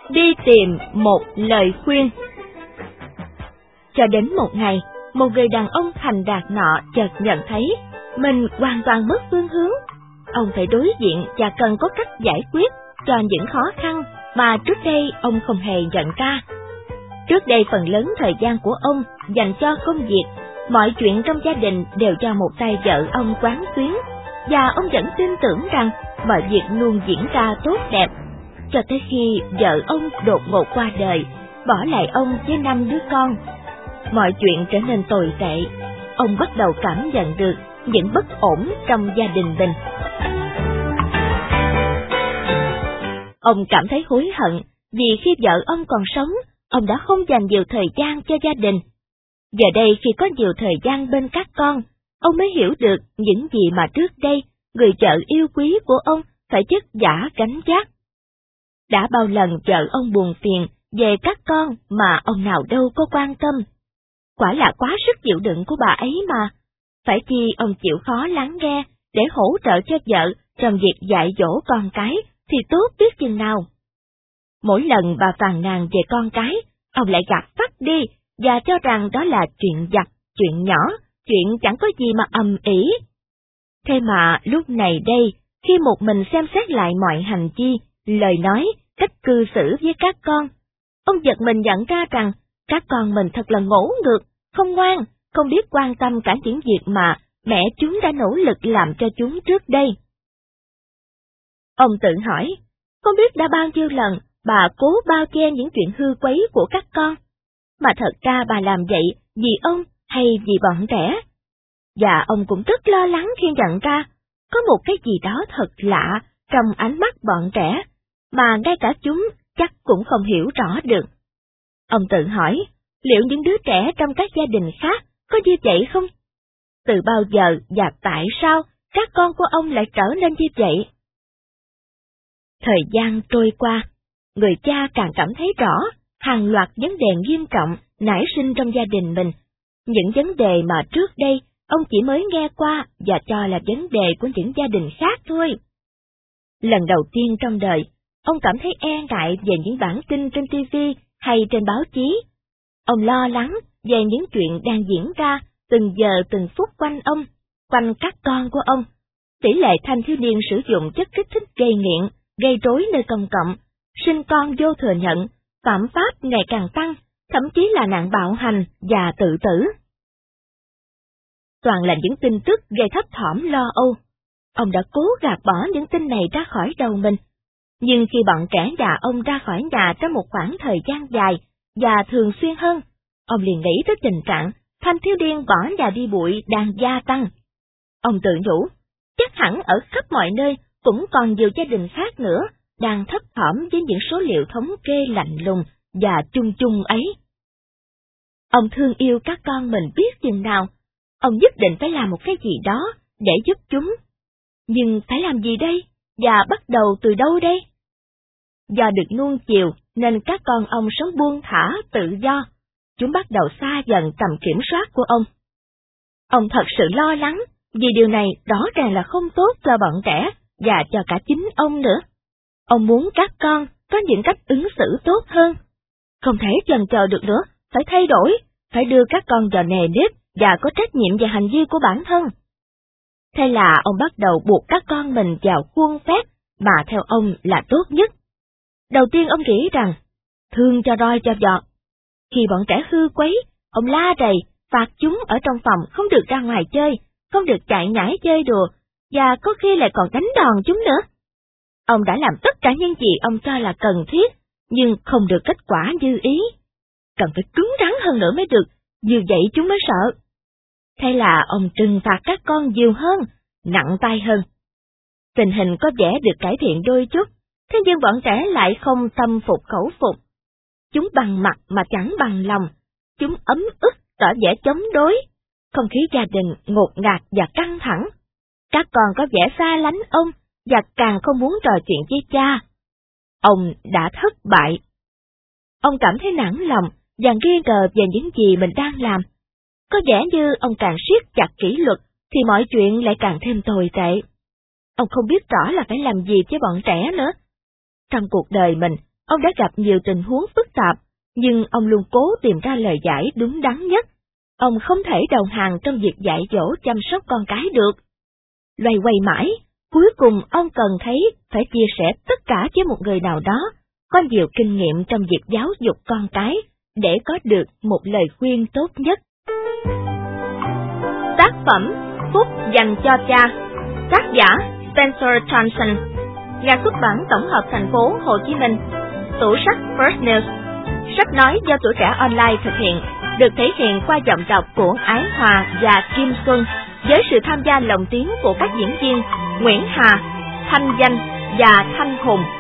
đi tìm một lời khuyên. Cho đến một ngày, một người đàn ông thành đạt nọ chợt nhận thấy mình hoàn toàn mất phương hướng. Ông phải đối diện và cần có cách giải quyết cho những khó khăn mà trước đây ông không hề nhận ra. Trước đây phần lớn thời gian của ông dành cho công việc, mọi chuyện trong gia đình đều do một tay vợ ông quán xuyến, và ông vẫn tin tưởng rằng mọi việc luôn diễn ra tốt đẹp, cho tới khi vợ ông đột ngột qua đời, bỏ lại ông với 5 đứa con. Mọi chuyện trở nên tồi tệ, ông bắt đầu cảm nhận được những bất ổn trong gia đình mình. Ông cảm thấy hối hận vì khi vợ ông còn sống, ông đã không dành nhiều thời gian cho gia đình. Giờ đây khi có nhiều thời gian bên các con, ông mới hiểu được những gì mà trước đây người vợ yêu quý của ông phải vất vả gánh vác. Đã bao lần vợ ông buồn phiền về các con mà ông nào đâu có quan tâm. Quả là quá sức chịu đựng của bà ấy mà. Phải chi ông chịu khó lắng nghe để hỗ trợ cho vợ trong việc dạy dỗ con cái thì tốt biết chừng nào. Mỗi lần bà phàn nàn về con cái, ông lại gạt phắt đi và cho rằng đó là chuyện vặt, chuyện nhỏ, chuyện chẳng có gì mà ầm ĩ. Thế mà lúc này đây, khi một mình xem xét lại mọi hành vi, lời nói, cách cư xử với các con, ông giật mình nhận ra rằng các con mình thật là ngỗ ngược, không ngoan, không biết quan tâm cả những việc mà mẹ chúng đã nỗ lực làm cho chúng trước đây. Ông tự hỏi, không biết đã bao nhiêu lần bà cố bao che những chuyện hư quấy của các con, mà thật ra bà làm vậy vì ông hay vì bọn trẻ. Và ông cũng rất lo lắng khi nhận ra có một cái gì đó thật lạ trong ánh mắt bọn trẻ, mà ngay cả chúng chắc cũng không hiểu rõ được. Ông tự hỏi, liệu những đứa trẻ trong các gia đình khác có như vậy không? Từ bao giờ và tại sao các con của ông lại trở nên như vậy? Thời gian trôi qua, người cha càng cảm thấy rõ hàng loạt vấn đề nghiêm trọng nảy sinh trong gia đình mình. Những vấn đề mà trước đây ông chỉ mới nghe qua và cho là vấn đề của những gia đình khác thôi. Lần đầu tiên trong đời, ông cảm thấy e ngại về những bản tin trên TV hay trên báo chí. Ông lo lắng về những chuyện đang diễn ra từng giờ từng phút quanh ông, quanh các con của ông. Tỷ lệ thanh thiếu niên sử dụng chất kích thích gây nghiện, gây rối nơi công cộng, sinh con vô thừa nhận, phạm pháp ngày càng tăng, thậm chí là nạn bạo hành và tự tử. Toàn là những tin tức gây thấp thỏm lo âu. Ông đã cố gạt bỏ những tin này ra khỏi đầu mình. Nhưng khi bọn trẻ nhà ông ra khỏi nhà trong một khoảng thời gian dài và thường xuyên hơn, ông liền nghĩ tới tình trạng thanh thiếu niên bỏ nhà đi bụi đang gia tăng. Ông tự nhủ, chắc hẳn ở khắp mọi nơi cũng còn nhiều gia đình khác nữa đang thấp thỏm với những số liệu thống kê lạnh lùng và chung chung ấy. Ông thương yêu các con mình biết chừng nào, ông nhất định phải làm một cái gì đó để giúp chúng. Nhưng phải làm gì đây? Và bắt đầu từ đâu đây? Do được nuông chiều nên các con ông sống buông thả, tự do. Chúng bắt đầu xa dần tầm kiểm soát của ông. Ông thật sự lo lắng, vì điều này rõ ràng là không tốt cho bọn trẻ và cho cả chính ông nữa. Ông muốn các con có những cách ứng xử tốt hơn. Không thể chần chờ được nữa, phải thay đổi, phải đưa các con vào nề nếp và có trách nhiệm về hành vi của bản thân. Thế là ông bắt đầu buộc các con mình vào khuôn phép mà theo ông là tốt nhất. Đầu tiên ông nghĩ rằng, thương cho roi cho vọt. Khi bọn trẻ hư quấy, ông la rầy, phạt chúng ở trong phòng không được ra ngoài chơi, không được chạy nhảy chơi đùa, và có khi lại còn đánh đòn chúng nữa. Ông đã làm tất cả những gì ông cho là cần thiết, nhưng không được kết quả như ý. Cần phải cứng rắn hơn nữa mới được, như vậy chúng mới sợ. Thế là ông trừng phạt các con nhiều hơn, nặng tay hơn. Tình hình có vẻ được cải thiện đôi chút, thế nhưng bọn trẻ lại không tâm phục khẩu phục. Chúng bằng mặt mà chẳng bằng lòng, chúng ấm ức tỏ vẻ chống đối, không khí gia đình ngột ngạt và căng thẳng. Các con có vẻ xa lánh ông và càng không muốn trò chuyện với cha. Ông đã thất bại. Ông cảm thấy nản lòng và nghi ngờ về những gì mình đang làm. Có vẻ như ông càng siết chặt kỷ luật thì mọi chuyện lại càng thêm tồi tệ. Ông không biết rõ là phải làm gì với bọn trẻ nữa. Trong cuộc đời mình, Ông đã gặp nhiều tình huống phức tạp, nhưng ông luôn cố tìm ra lời giải đúng đắn nhất. Ông không thể đầu hàng trong việc dạy dỗ chăm sóc con cái được. Loay hoay mãi, cuối cùng ông cần thấy phải chia sẻ tất cả với một người nào đó, có nhiều kinh nghiệm trong việc giáo dục con cái, để có được một lời khuyên tốt nhất. Tác phẩm Phúc dành cho cha, tác giả Spencer Thompson, nhà xuất bản tổng hợp thành phố Hồ Chí Minh, tủ sách First News. Sách nói do Tuổi Trẻ Online thực hiện, được thể hiện qua giọng đọc của Ái Hòa và Kim Xuân, với sự tham gia lồng tiếng của các diễn viên Nguyễn Hà, Thanh Danh và Thanh Hùng.